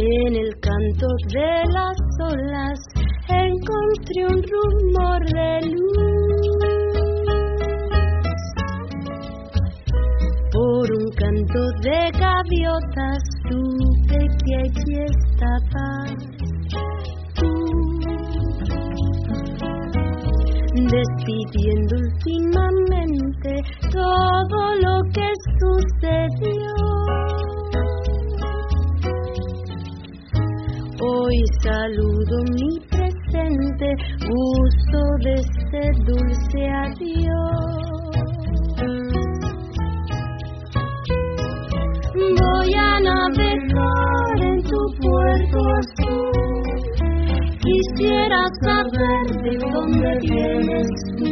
En el canto de las olas encontré un rumor de luz. Por un canto de gaviotas supe que allí estabas tú, despidiendo últimamente todo lo que sucedió. Hoy saludo mi presente, uso de este dulce adiós. Voy a navegar en tu puerto azul. Quisiera saber de dónde vienes tú.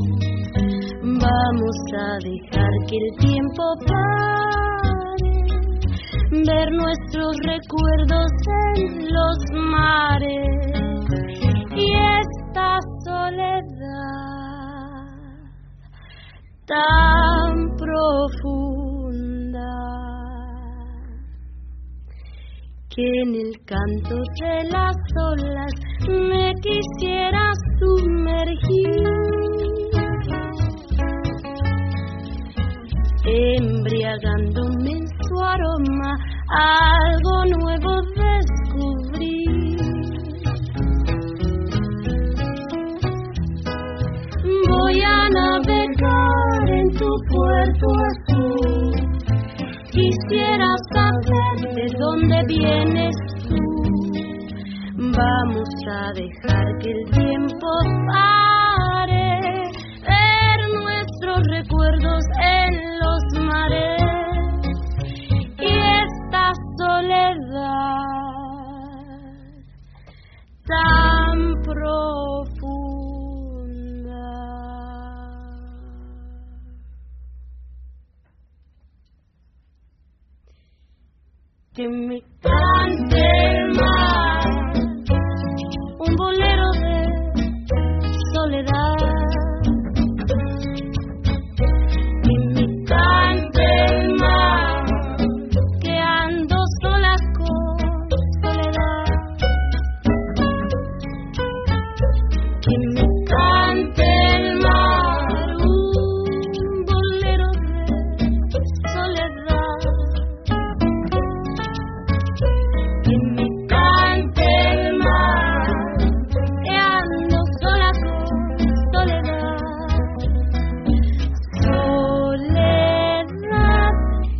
Vamos a dejar que el tiempo pare, ver nuestros recuerdos en los mares y esta soledad tan profunda que en el canto de las olas me quisiera sumergir, embriagándome en su aroma, algo nuevo descubrir. Voy a navegar en tu puerto azul. Quisiera saber de dónde vienes tú. Vamos a dejar que el tiempo pare, ver nuestros recuerdos en los mares y esta soledad tan profunda. Que me cante el mar, un bolero de soledad. Que me cante el mar, que ando sola con soledad. Que me cante el mar, un bolero de soledad. Que me cante el mar, que ando sola con soledad. Soledad,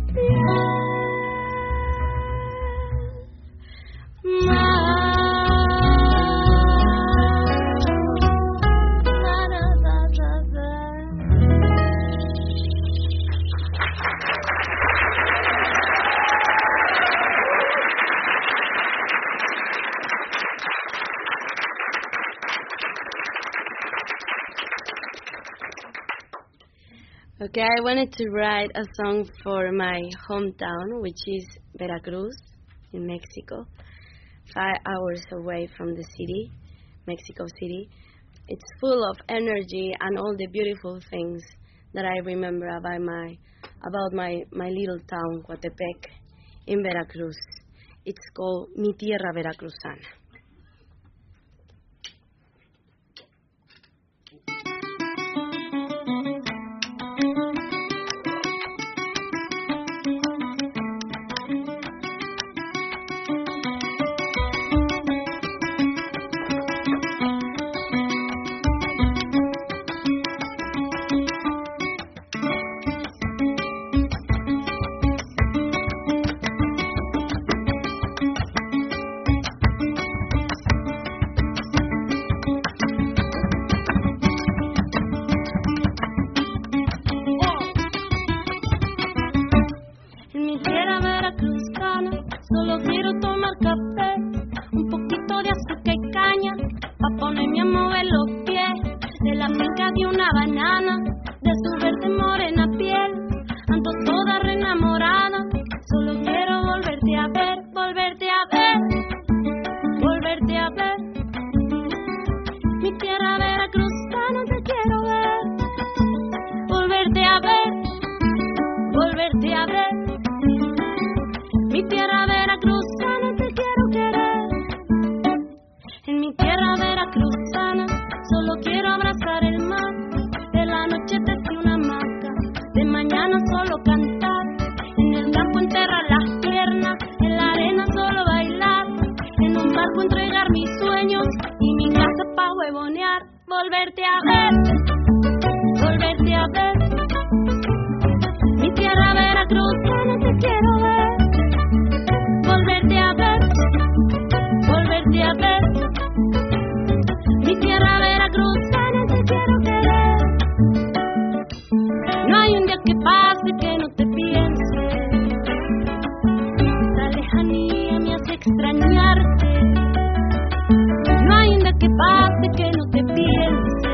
Okay, I wanted to write a song for my hometown, which is Veracruz in Mexico, 5 hours away from the city, Mexico City. It's full of energy and all the beautiful things that I remember about my little town, Coatepec, in Veracruz. It's called Mi Tierra Veracruzana. soñar, volverte a ver, volverte a ver. Mi tierra veracruzana te quiero ver, volverte a ver, volverte a ver. Mi tierra veracruzana te quiero querer. No hay un día que pase que no te piense. La lejanía me hace extrañarte. No hay un día que pase que no te piense.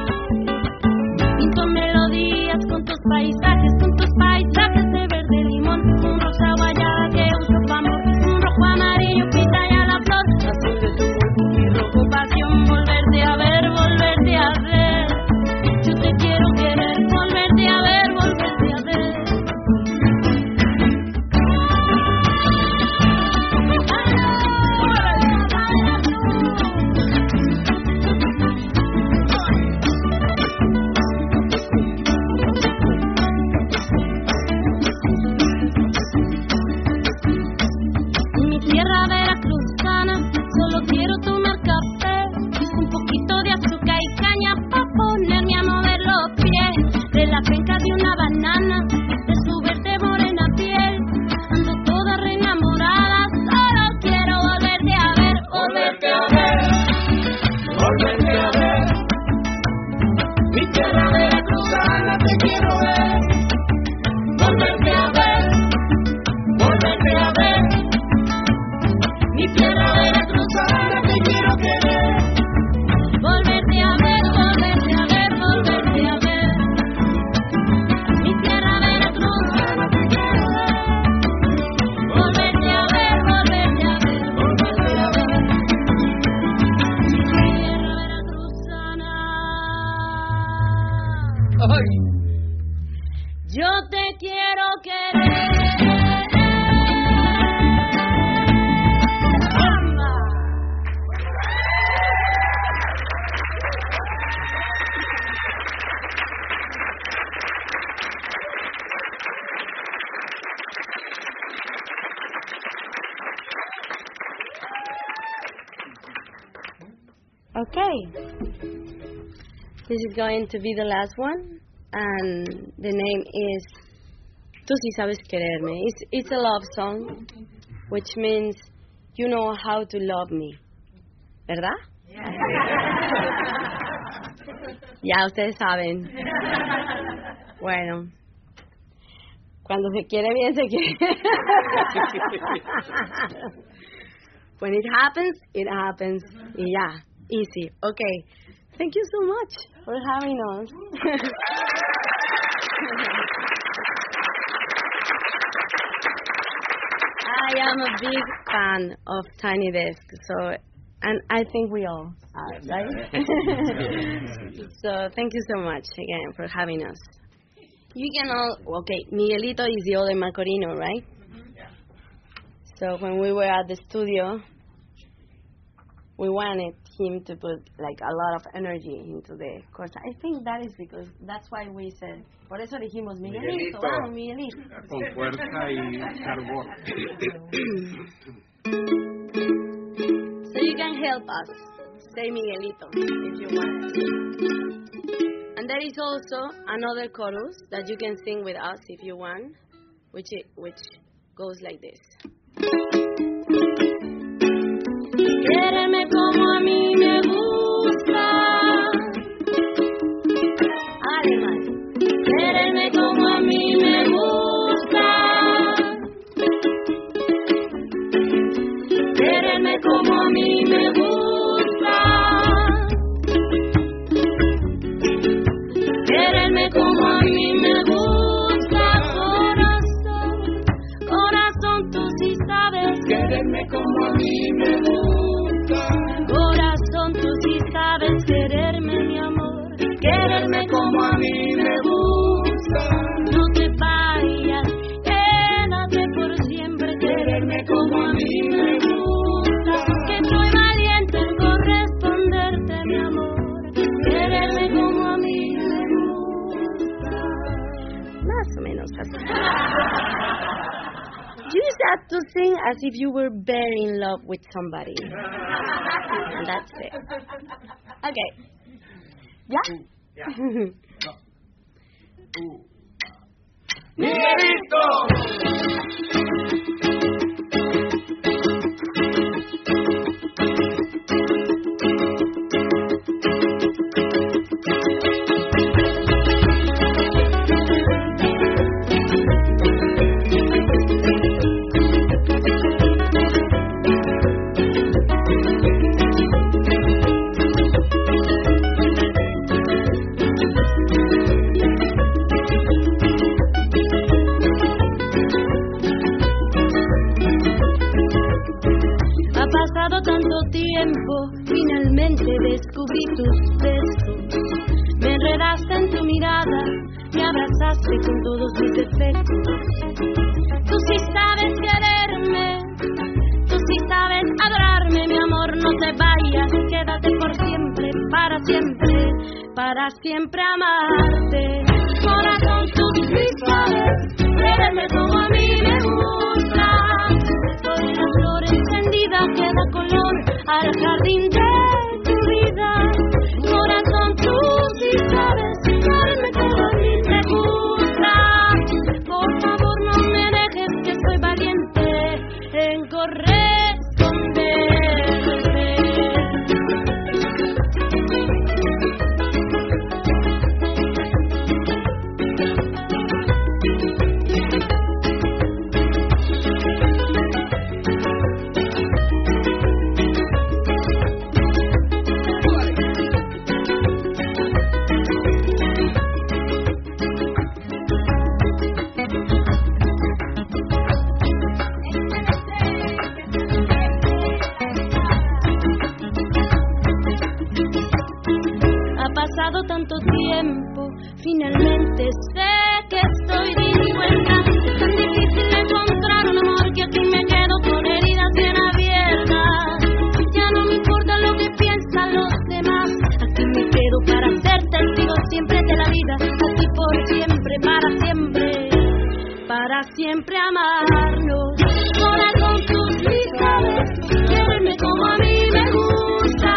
Pinto melodías con tus paisajes de verde limón. Un rosa guayaba que uso pa' amor, un rojo amarillo pinta ya la flor. Azul de tu cuerpo, mi rojo pasión, volverte a ver, volverte a ver. Yo te quiero querer, volverte a ver, volverte a ver. Mi tierra veracruzana, solo quiero tomar café, un poquito de azúcar y caña pa' ponerme a mover los pies. De la penca de una banana, de su verde morena piel, ando toda reenamorada, solo quiero volverte a ver, volverte a ver, volverte a ver. Mi tierra veracruzana te quiero ver, volverte a ver, volverte a ver. Mi tierra veracruzana te quiero querer. Volverte a ver, volverte a ver, volverte a ver. Mi tierra veracruzana te quiero ver. Volverte a ver, volverte a ver, volverte a ver. Mi tierra veracruzana. Ay. Yo te quiero querer. Okay, this is going to be the last one, and the name is Tú sí sabes quererme. It's a love song, which means you know how to love me, ¿verdad? Ya ustedes saben. Bueno, cuando se quiere bien, se quiere. When it happens, it happens. Y ya. Easy. Okay. Thank you so much for having us. I am a big fan of Tiny Desk, and I think we all are, right? So thank you so much again for having us. You can all, okay, Miguelito is the other Macorino, right? So when we were at the studio, we wanted him to put like a lot of energy into the chorus. I think that is because that's why we said, por eso dijimos Miguelito, vamos Miguelito. Con fuerza y carbón. So you can help us say Miguelito if you want. And there is also another chorus that you can sing with us if you want, which goes like this. Quéreme como a mí me gusta. Alemán. Quéreme como a mí me gusta. Quéreme como a mí me gusta. Quéreme como a mí me gusta. Corazón, corazón, tú sí sabes. Quéreme como a mí me gusta. Corazón, tú sí sabes quererme, mi amor. Quererme como a mí me gusta. No te vayas, quédate por siempre. Quererme como a mí me gusta. Que soy valiente en corresponderte, mi amor. Quererme como a mí me gusta. Más o menos así. You just have to sing as if you were very in love with somebody. And that's it. Okay. ¿Ya? Ya. ¡Miguelito! Tanto tiempo, finalmente descubrí tus besos. Me enredaste en tu mirada, me abrazaste con todos mis defectos. Tú sí sabes quererme, tú sí sabes adorarme, mi amor, no te vayas, quédate por siempre, para siempre amarte. Corazón, tú sí sabes quererme como a mí me gusta. Soy la flor encendida que da color al jardín de tu vida. Corazón, tú sí sabes quererme como a mí me gusta. Por favor, no me dejes, que soy valiente en corresponderte. Pasado tanto tiempo, finalmente sé que estoy dispuesta. Es tan difícil encontrar un amor que aquí me quedo con heridas bien abiertas. Ya no me importa lo que piensan los demás, aquí me quedo para ser testigo siempre de la vida, así por siempre, para siempre amarnos. Corazón, tú sí sabes quererme como a mí me gusta.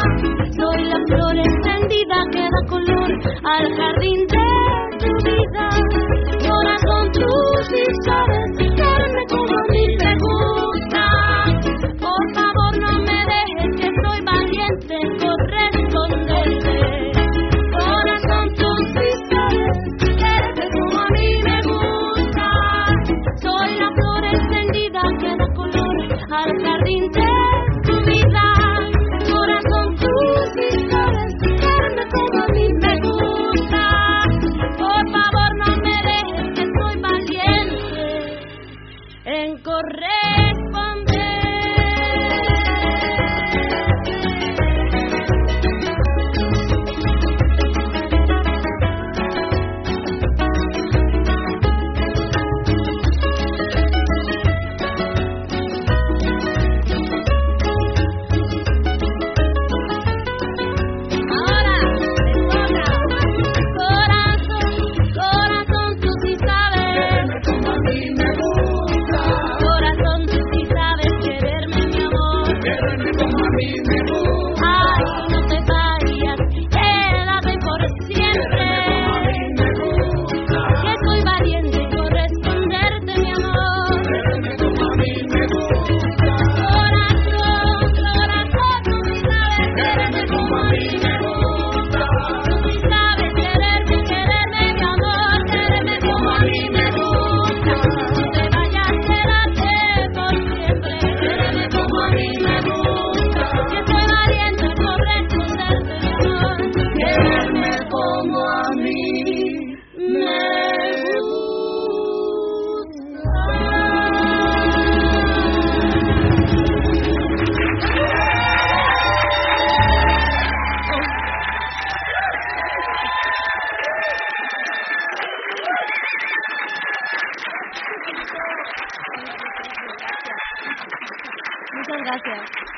Soy la flor encendida que da color al jardín de tu vida. Corazón, tú sí sabes quererme como a mí me gusta. Por favor, no me dejes, que soy valiente en corresponderte. Corazón, tú sí sabes quererme como a mí me gusta. Soy la flor encendida que da color al jardín de tu vida. Corazón, tú sí sabes quererme como a mí me gusta. Por favor, no me dejes, que soy valiente en corresponder. Muchas gracias.